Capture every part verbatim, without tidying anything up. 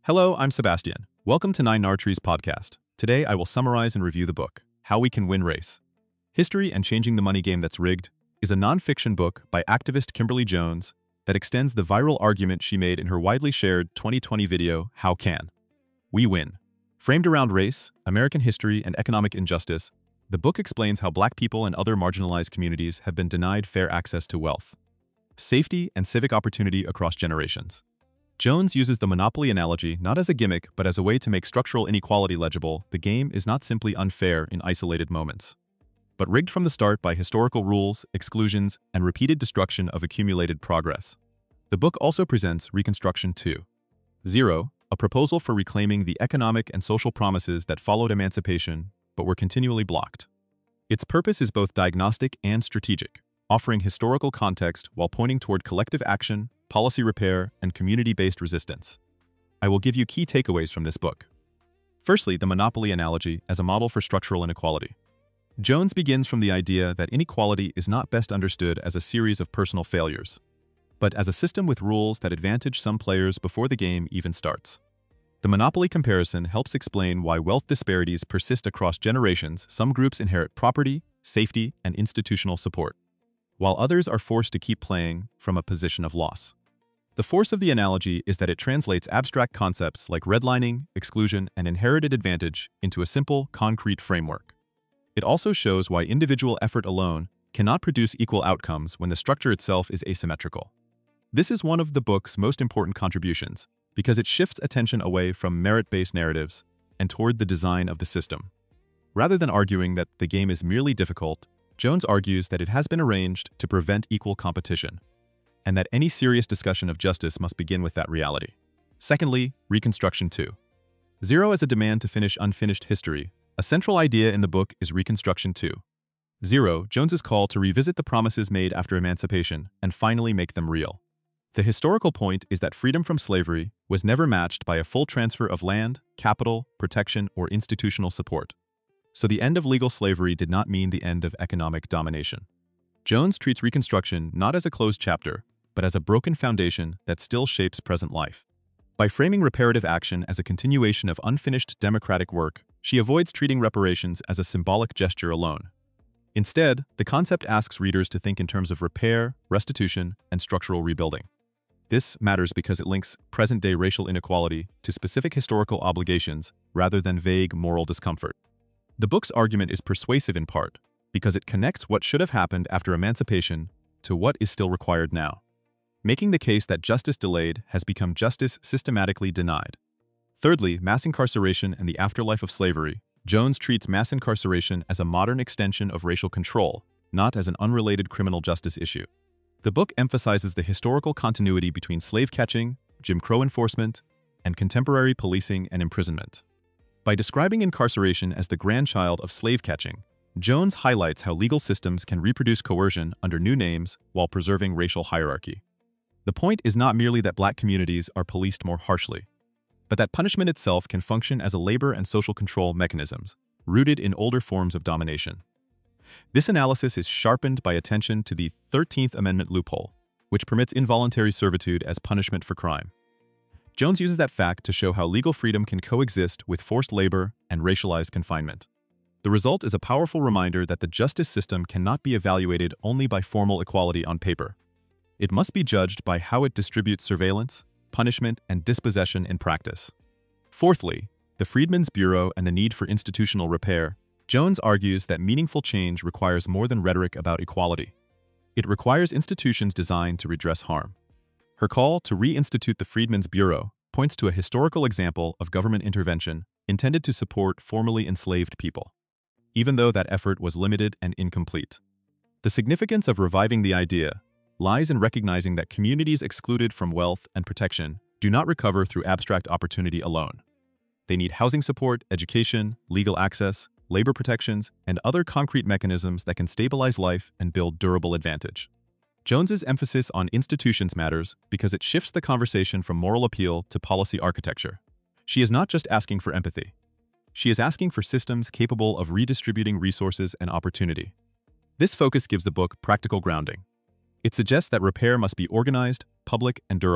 Hello, I'm Sebastian. Welcome to Nine Nartree's podcast. Today, I will summarize and review the book, How We Can Win Race. History and Changing the Money Game That's Rigged is a non-fiction book by activist Kimberly Jones that extends the viral argument she made in her widely shared twenty twenty video, How Can We Win? Framed around race, American history, and economic injustice, the book explains how Black people and other marginalized communities have been denied fair access to wealth, safety, and civic opportunity across generations. Jones uses the Monopoly analogy not as a gimmick but as a way to make structural inequality legible. The game is not simply unfair in isolated moments, but rigged from the start by historical rules, exclusions, and repeated destruction of accumulated progress. The book also presents Reconstruction two point zero, a proposal for reclaiming the economic and social promises that followed emancipation but were continually blocked. Its purpose is both diagnostic and strategic, offering historical context while pointing toward collective action, policy repair, and community-based resistance. I will give you key takeaways from this book. Firstly, the Monopoly analogy as a model for structural inequality. Jones begins from the idea that inequality is not best understood as a series of personal failures, but as a system with rules that advantage some players before the game even starts. The Monopoly comparison helps explain why wealth disparities persist across generations. Some groups inherit property, safety, and institutional support, while others are forced to keep playing from a position of loss. The force of the analogy is that it translates abstract concepts like redlining, exclusion, and inherited advantage into a simple, concrete framework. It also shows why individual effort alone cannot produce equal outcomes when the structure itself is asymmetrical. This is one of the book's most important contributions because it shifts attention away from merit-based narratives and toward the design of the system. Rather than arguing that the game is merely difficult, Jones argues that it has been arranged to prevent equal competition, and that any serious discussion of justice must begin with that reality. Secondly, Reconstruction two point zero as a demand to finish unfinished history. A central idea in the book is Reconstruction two point zero, Jones's call to revisit the promises made after emancipation and finally make them real. The historical point is that freedom from slavery was never matched by a full transfer of land, capital, protection, or institutional support. So the end of legal slavery did not mean the end of economic domination. Jones treats Reconstruction not as a closed chapter, but as a broken foundation that still shapes present life. By framing reparative action as a continuation of unfinished democratic work, she avoids treating reparations as a symbolic gesture alone. Instead, the concept asks readers to think in terms of repair, restitution, and structural rebuilding. This matters because it links present-day racial inequality to specific historical obligations rather than vague moral discomfort. The book's argument is persuasive in part because it connects what should have happened after emancipation to what is still required now, making the case that justice delayed has become justice systematically denied. Thirdly, mass incarceration and the afterlife of slavery. Jones treats mass incarceration as a modern extension of racial control, not as an unrelated criminal justice issue. The book emphasizes the historical continuity between slave catching, Jim Crow enforcement, and contemporary policing and imprisonment. By describing incarceration as the grandchild of slave catching, Jones highlights how legal systems can reproduce coercion under new names while preserving racial hierarchy. The point is not merely that Black communities are policed more harshly, but that punishment itself can function as a labor and social control mechanisms, rooted in older forms of domination. This analysis is sharpened by attention to the thirteenth Amendment loophole, which permits involuntary servitude as punishment for crime. Jones uses that fact to show how legal freedom can coexist with forced labor and racialized confinement. The result is a powerful reminder that the justice system cannot be evaluated only by formal equality on paper. It must be judged by how it distributes surveillance, punishment, and dispossession in practice. Fourthly, the Freedmen's Bureau and the need for institutional repair. Jones argues that meaningful change requires more than rhetoric about equality. It requires institutions designed to redress harm. Her call to reinstitute the Freedmen's Bureau points to a historical example of government intervention intended to support formerly enslaved people, even though that effort was limited and incomplete. The significance of reviving the idea lies in recognizing that communities excluded from wealth and protection do not recover through abstract opportunity alone. They need housing support, education, legal access, labor protections, and other concrete mechanisms that can stabilize life and build durable advantage. Jones's emphasis on institutions matters because it shifts the conversation from moral appeal to policy architecture. She is not just asking for empathy. She is asking for systems capable of redistributing resources and opportunity. This focus gives the book practical grounding. It suggests that repair must be organized, public, and durable,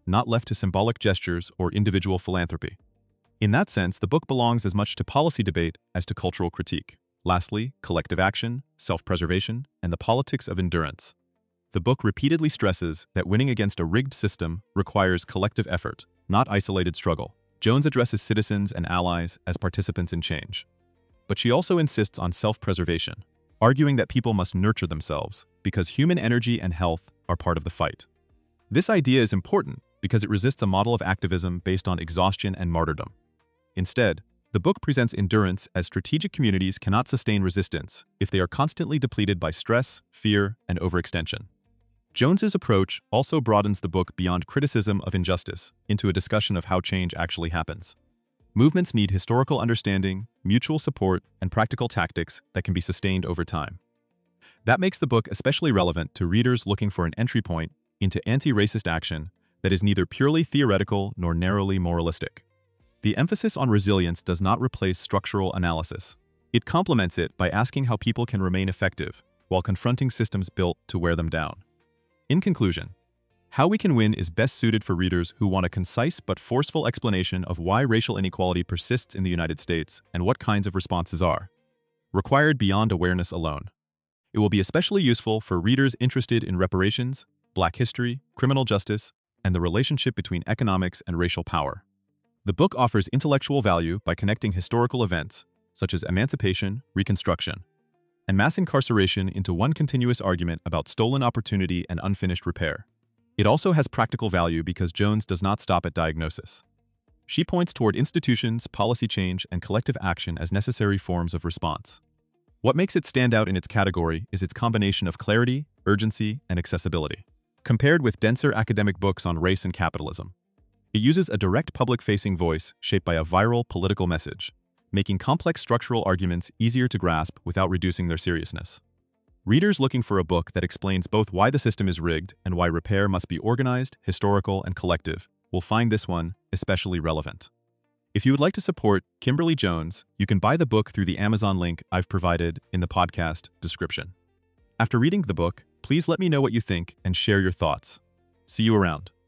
not left to symbolic gestures or individual philanthropy. In that sense, the book belongs as much to policy debate as to cultural critique. Lastly, collective action, self-preservation, and the politics of endurance. The book repeatedly stresses that winning against a rigged system requires collective effort, not isolated struggle. Jones addresses citizens and allies as participants in change. But she also insists on self-preservation, arguing that people must nurture themselves because human energy and health are part of the fight. This idea is important because it resists a model of activism based on exhaustion and martyrdom. Instead, the book presents endurance as strategic communities cannot sustain resistance if they are constantly depleted by stress, fear, and overextension. Jones's approach also broadens the book beyond criticism of injustice into a discussion of how change actually happens. Movements need historical understanding, mutual support, and practical tactics that can be sustained over time. That makes the book especially relevant to readers looking for an entry point into anti-racist action that is neither purely theoretical nor narrowly moralistic. The emphasis on resilience does not replace structural analysis. It complements it by asking how people can remain effective while confronting systems built to wear them down. In conclusion, How We Can Win is best suited for readers who want a concise but forceful explanation of why racial inequality persists in the United States and what kinds of responses are required beyond awareness alone. It will be especially useful for readers interested in reparations, Black history, criminal justice, and the relationship between economics and racial power. The book offers intellectual value by connecting historical events, such as emancipation, Reconstruction, and mass incarceration into one continuous argument about stolen opportunity and unfinished repair. It also has practical value because Jones does not stop at diagnosis. She points toward institutions, policy change, and collective action as necessary forms of response. What makes it stand out in its category is its combination of clarity, urgency, and accessibility. Compared with denser academic books on race and capitalism, it uses a direct public-facing voice shaped by a viral political message, making complex structural arguments easier to grasp without reducing their seriousness. Readers looking for a book that explains both why the system is rigged and why repair must be organized, historical, and collective will find this one especially relevant. If you would like to support Kimberly Jones, you can buy the book through the Amazon link I've provided in the podcast description. After reading the book, please let me know what you think and share your thoughts. See you around.